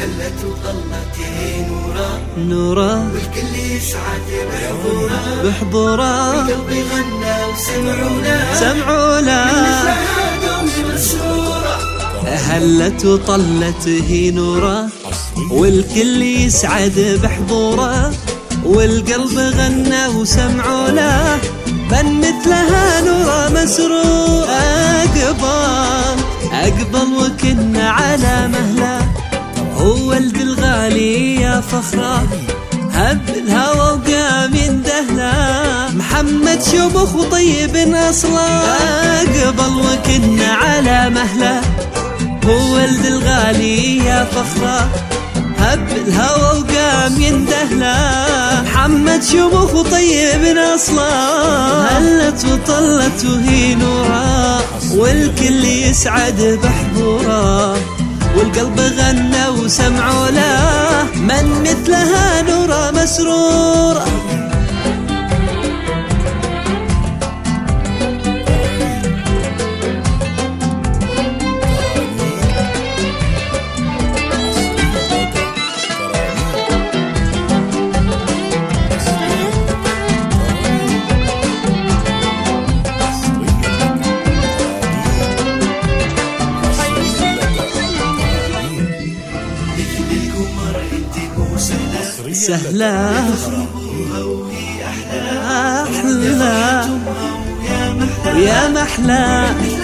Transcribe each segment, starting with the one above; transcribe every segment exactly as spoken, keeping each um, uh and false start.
هلت وطلت نورا نورا والكل يسعد بحضورا بحضورا قلبي غنى وسمعونا سمعونا هلت وطلت هي نورا والكل يسعد بحضوره والقلب غنى وسمعونا من مثلها نورا مسرور أقبل أقبل وكنا على مهله هو ولد الغالي يا فخره هب الهوى وقام يندهله محمد شبخ وطيب أصلا أقبل وكنا على مهله هو ولد الغالي يا فخره هب الهوى وقام يندهله محمد شبخ وطيب أصلا هلت وطلت وهي نورا والكل يسعد بحضوره والقلب غنى وسمعوا له من مثلها نورا مسرورة سهلة أحلى يا محلى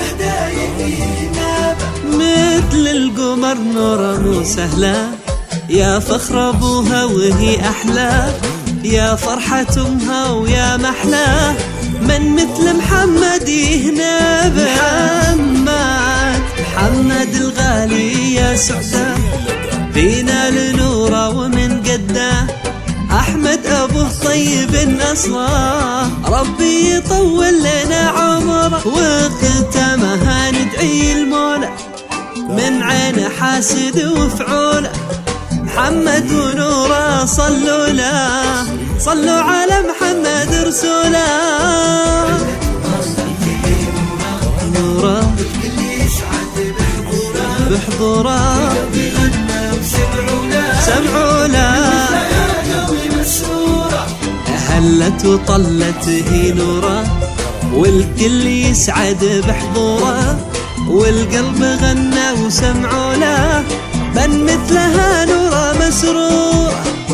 مثل القمر نورا مو سهلة يا فخر أبوها وهي أحلى يا فرحة أمها ويا محلى من مثل محمد هنا محمد محمد الغالي يا سعده فينا لنورا ومن قده أحمد أبوه طيب أصلا ربي يطول لنا عمره وختمها ندعي المولى من عين حاسد وفعوله محمد ونورا صلوا له صلوا على محمد رسوله نورا بحضوره سمعونا هلت وطلت هي نورا والكل يسعد بحضوره والقلب غنى وسمعونا من مثلها نورا مسرور